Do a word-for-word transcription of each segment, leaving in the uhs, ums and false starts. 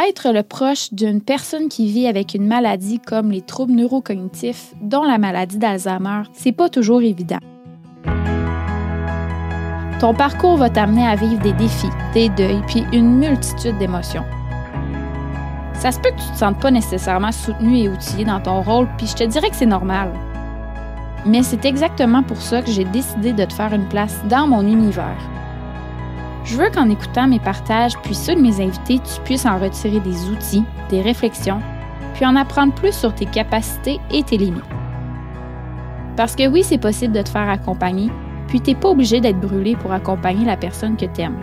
Être le proche d'une personne qui vit avec une maladie comme les troubles neurocognitifs, dont la maladie d'Alzheimer, c'est pas toujours évident. Ton parcours va t'amener à vivre des défis, des deuils, puis une multitude d'émotions. Ça se peut que tu te sentes pas nécessairement soutenu et outillé dans ton rôle, puis je te dirais que c'est normal. Mais c'est exactement pour ça que j'ai décidé de te faire une place dans mon univers. Je veux qu'en écoutant mes partages puis ceux de mes invités, tu puisses en retirer des outils, des réflexions, puis en apprendre plus sur tes capacités et tes limites. Parce que oui, c'est possible de te faire accompagner, puis t'es pas obligé d'être brûlé pour accompagner la personne que t'aimes.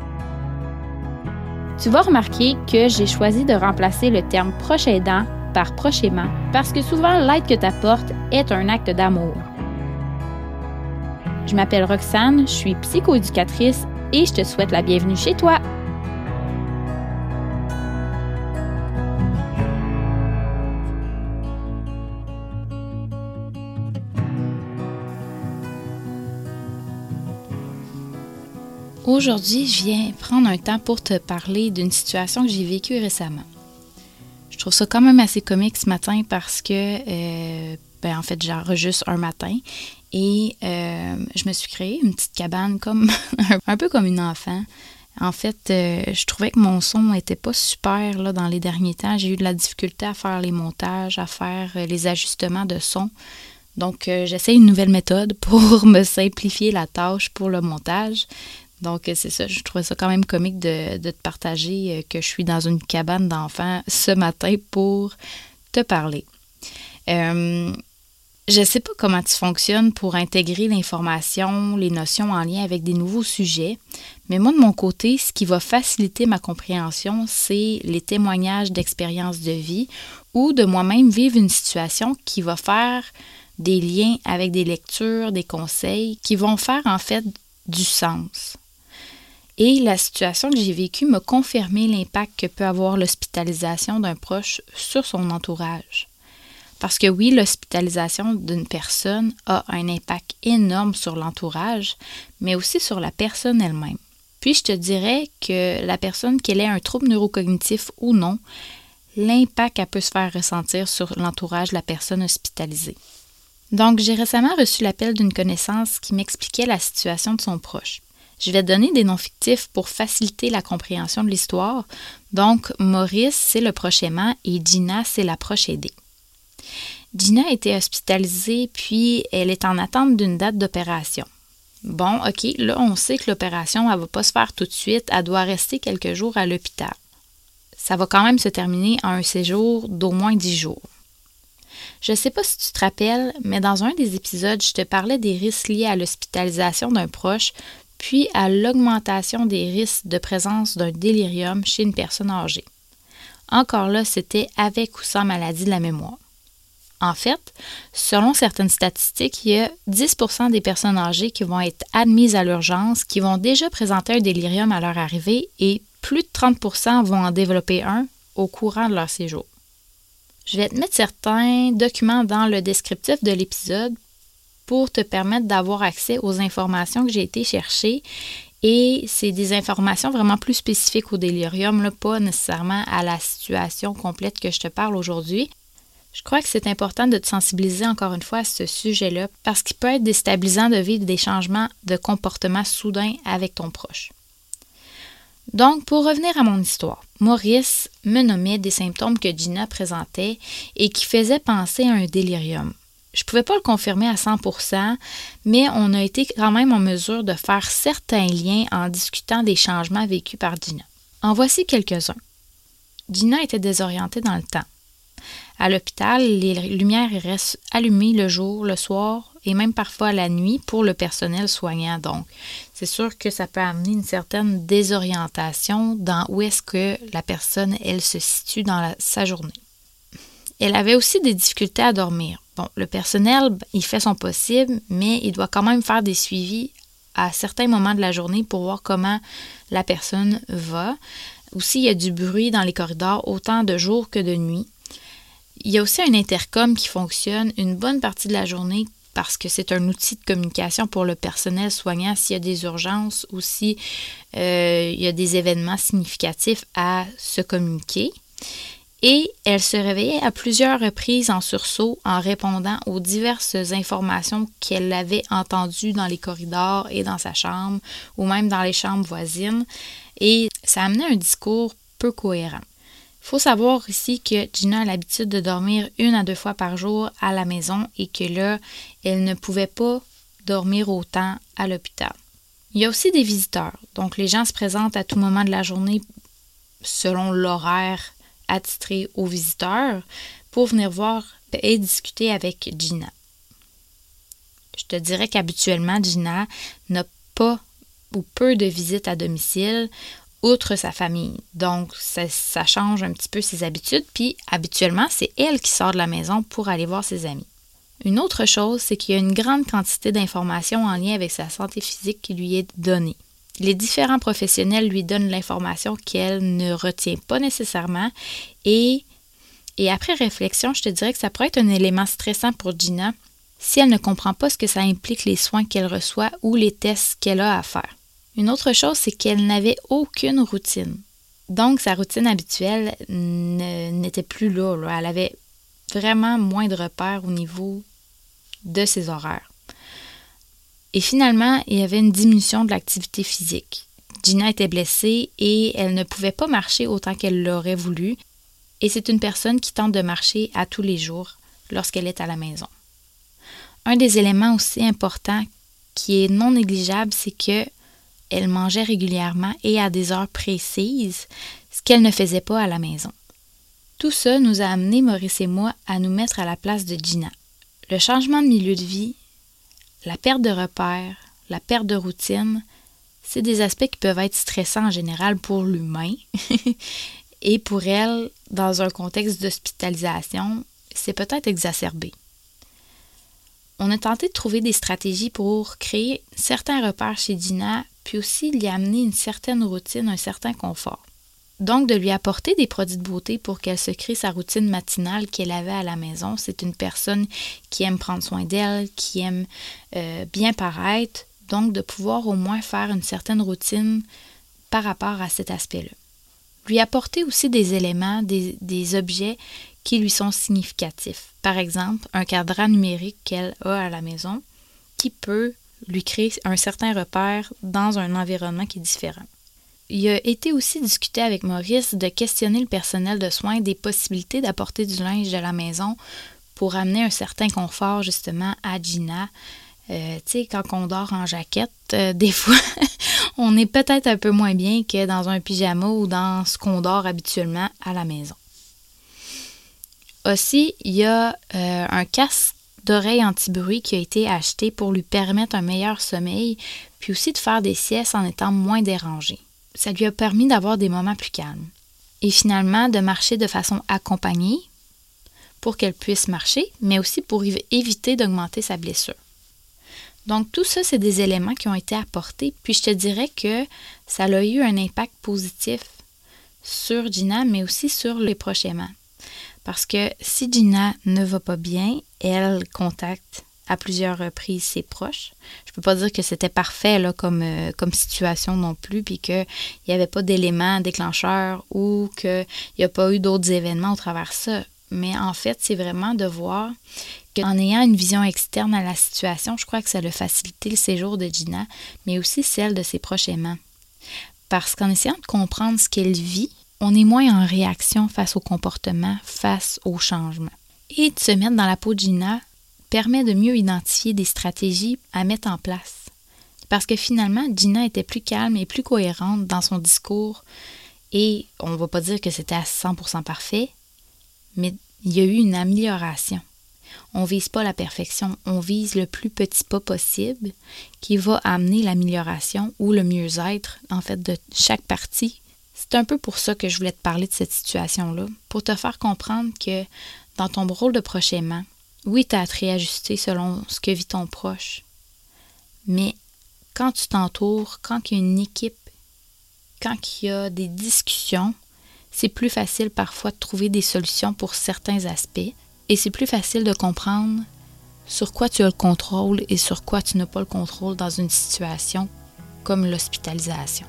Tu vas remarquer que j'ai choisi de remplacer le terme « proche aidant » par « proche aimant » parce que souvent l'aide que t'apportes est un acte d'amour. Je m'appelle Roxane, je suis psychoéducatrice et je te souhaite la bienvenue chez toi. Aujourd'hui, je viens prendre un temps pour te parler d'une situation que j'ai vécue récemment. Je trouve ça quand même assez comique ce matin parce que, euh, ben en fait, j'enregistre un matin et euh, je me suis créé une petite cabane comme un peu comme une enfant. En fait, euh, je trouvais que mon son n'était pas super là, dans les derniers temps. J'ai eu de la difficulté à faire les montages, à faire euh, les ajustements de son. Donc, euh, j'essaie une nouvelle méthode pour me simplifier la tâche pour le montage. Donc, c'est ça, je trouvais ça quand même comique de, de te partager que je suis dans une cabane d'enfants ce matin pour te parler. Euh, je ne sais pas comment tu fonctionnes pour intégrer l'information, les notions en lien avec des nouveaux sujets, mais moi, de mon côté, ce qui va faciliter ma compréhension, c'est les témoignages d'expériences de vie ou de moi-même vivre une situation qui va faire des liens avec des lectures, des conseils qui vont faire en fait du sens. Et la situation que j'ai vécue m'a confirmé l'impact que peut avoir l'hospitalisation d'un proche sur son entourage. Parce que oui, l'hospitalisation d'une personne a un impact énorme sur l'entourage, mais aussi sur la personne elle-même. Puis je te dirais que la personne, qu'elle ait un trouble neurocognitif ou non, l'impact elle peut se faire ressentir sur l'entourage de la personne hospitalisée. Donc, j'ai récemment reçu l'appel d'une connaissance qui m'expliquait la situation de son proche. Je vais te donner des noms fictifs pour faciliter la compréhension de l'histoire. Donc, Maurice, c'est le proche aimant et Gina, c'est la proche aidée. Gina a été hospitalisée, puis elle est en attente d'une date d'opération. Bon, OK, là, on sait que l'opération, elle ne va pas se faire tout de suite. Elle doit rester quelques jours à l'hôpital. Ça va quand même se terminer à un séjour d'au moins dix jours. Je ne sais pas si tu te rappelles, mais dans un des épisodes, je te parlais des risques liés à l'hospitalisation d'un proche, puis à l'augmentation des risques de présence d'un délirium chez une personne âgée. Encore là, c'était avec ou sans maladie de la mémoire. En fait, selon certaines statistiques, il y a dix pour cent des personnes âgées qui vont être admises à l'urgence, qui vont déjà présenter un délirium à leur arrivée et plus de trente pour cent vont en développer un au courant de leur séjour. Je vais te mettre certains documents dans le descriptif de l'épisode pour te permettre d'avoir accès aux informations que j'ai été chercher. Et c'est des informations vraiment plus spécifiques au délirium, là, pas nécessairement à la situation complète que je te parle aujourd'hui. Je crois que c'est important de te sensibiliser encore une fois à ce sujet-là parce qu'il peut être déstabilisant de vivre des changements de comportement soudains avec ton proche. Donc, pour revenir à mon histoire, Maurice me nommait des symptômes que Gina présentait et qui faisaient penser à un délirium. Je ne pouvais pas le confirmer à cent pour cent, mais on a été quand même en mesure de faire certains liens en discutant des changements vécus par Gina. En voici quelques-uns. Gina était désorientée dans le temps. À l'hôpital, les lumières restent allumées le jour, le soir et même parfois la nuit pour le personnel soignant. Donc, c'est sûr que ça peut amener une certaine désorientation dans où est-ce que la personne, elle, se situe dans la, sa journée. Elle avait aussi des difficultés à dormir. Bon, le personnel, il fait son possible, mais il doit quand même faire des suivis à certains moments de la journée pour voir comment la personne va. Aussi, il y a du bruit dans les corridors, autant de jour que de nuit. Il y a aussi un intercom qui fonctionne une bonne partie de la journée parce que c'est un outil de communication pour le personnel soignant s'il y a des urgences ou si euh, il y a des événements significatifs à se communiquer. Et elle se réveillait à plusieurs reprises en sursaut en répondant aux diverses informations qu'elle avait entendues dans les corridors et dans sa chambre ou même dans les chambres voisines. Et ça amenait un discours peu cohérent. Il faut savoir ici que Gina a l'habitude de dormir une à deux fois par jour à la maison et que là, elle ne pouvait pas dormir autant à l'hôpital. Il y a aussi des visiteurs. Donc, les gens se présentent à tout moment de la journée selon l'horaire attitré aux visiteurs pour venir voir et discuter avec Gina. Je te dirais qu'habituellement, Gina n'a pas ou peu de visites à domicile, outre sa famille. Donc, ça, ça change un petit peu ses habitudes. Puis, habituellement, c'est elle qui sort de la maison pour aller voir ses amis. Une autre chose, c'est qu'il y a une grande quantité d'informations en lien avec sa santé physique qui lui est donnée. Les différents professionnels lui donnent l'information qu'elle ne retient pas nécessairement. Et, et après réflexion, je te dirais que ça pourrait être un élément stressant pour Gina si elle ne comprend pas ce que ça implique les soins qu'elle reçoit ou les tests qu'elle a à faire. Une autre chose, c'est qu'elle n'avait aucune routine. Donc, sa routine habituelle ne, n'était plus là, là. Elle avait vraiment moins de repères au niveau de ses horaires. Et finalement, il y avait une diminution de l'activité physique. Gina était blessée et elle ne pouvait pas marcher autant qu'elle l'aurait voulu. Et c'est une personne qui tente de marcher à tous les jours lorsqu'elle est à la maison. Un des éléments aussi importants qui est non négligeable, c'est que elle mangeait régulièrement et à des heures précises, ce qu'elle ne faisait pas à la maison. Tout ça nous a amené, Maurice et moi, à nous mettre à la place de Gina. Le changement de milieu de vie, la perte de repères, la perte de routine, c'est des aspects qui peuvent être stressants en général pour l'humain. Et pour elle, dans un contexte d'hospitalisation, c'est peut-être exacerbé. On a tenté de trouver des stratégies pour créer certains repères chez Gina, puis aussi lui amener une certaine routine, un certain confort. Donc, de lui apporter des produits de beauté pour qu'elle se crée sa routine matinale qu'elle avait à la maison. C'est une personne qui aime prendre soin d'elle, qui aime euh, bien paraître. Donc, de pouvoir au moins faire une certaine routine par rapport à cet aspect-là. Lui apporter aussi des éléments, des, des objets qui lui sont significatifs. Par exemple, un cadran numérique qu'elle a à la maison qui peut lui créer un certain repère dans un environnement qui est différent. Il a été aussi discuté avec Maurice de questionner le personnel de soins des possibilités d'apporter du linge de la maison pour amener un certain confort justement à Gina. Euh, tu sais, quand on dort en jaquette, euh, des fois, on est peut-être un peu moins bien que dans un pyjama ou dans ce qu'on dort habituellement à la maison. Aussi, il y a euh, un casque d'oreille anti-bruit qui a été acheté pour lui permettre un meilleur sommeil, puis aussi de faire des siestes en étant moins dérangé. Ça lui a permis d'avoir des moments plus calmes. Et finalement, de marcher de façon accompagnée pour qu'elle puisse marcher, mais aussi pour éviter d'augmenter sa blessure. Donc, tout ça, c'est des éléments qui ont été apportés. Puis, je te dirais que ça a eu un impact positif sur Gina, mais aussi sur les proches aimants. Parce que si Gina ne va pas bien, elle contacte à plusieurs reprises ses proches. Je ne peux pas dire que c'était parfait là, comme, euh, comme situation non plus, puis qu'il n'y avait pas d'éléments déclencheurs ou qu'il n'y a pas eu d'autres événements au travers de ça. Mais en fait, c'est vraiment de voir qu'en ayant une vision externe à la situation, je crois que ça a facilité le séjour de Gina, mais aussi celle de ses proches aimants. Parce qu'en essayant de comprendre ce qu'elle vit, on est moins en réaction face au comportement, face au changement. Et de se mettre dans la peau de Gina permet de mieux identifier des stratégies à mettre en place. Parce que finalement, Gina était plus calme et plus cohérente dans son discours et on ne va pas dire que c'était à cent pour cent parfait, mais il y a eu une amélioration. On ne vise pas la perfection, on vise le plus petit pas possible qui va amener l'amélioration ou le mieux-être en fait de chaque partie. C'est un peu pour ça que je voulais te parler de cette situation-là, pour te faire comprendre que dans ton rôle de proche aimant, oui, tu as à te réajuster selon ce que vit ton proche, mais quand tu t'entoures, quand il y a une équipe, quand il y a des discussions, c'est plus facile parfois de trouver des solutions pour certains aspects et c'est plus facile de comprendre sur quoi tu as le contrôle et sur quoi tu n'as pas le contrôle dans une situation comme l'hospitalisation.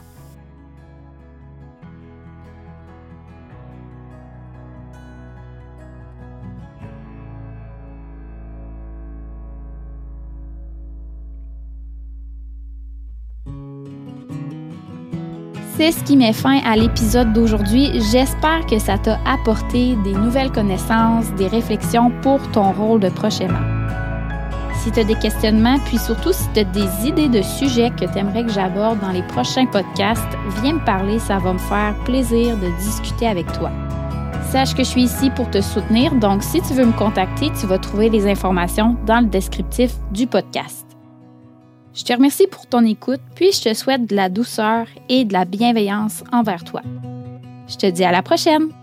C'est ce qui met fin à l'épisode d'aujourd'hui. J'espère que ça t'a apporté des nouvelles connaissances, des réflexions pour ton rôle de proche aimant. Si tu as des questionnements, puis surtout si tu as des idées de sujets que tu aimerais que j'aborde dans les prochains podcasts, viens me parler, ça va me faire plaisir de discuter avec toi. Sache que je suis ici pour te soutenir, donc si tu veux me contacter, tu vas trouver les informations dans le descriptif du podcast. Je te remercie pour ton écoute, puis je te souhaite de la douceur et de la bienveillance envers toi. Je te dis à la prochaine!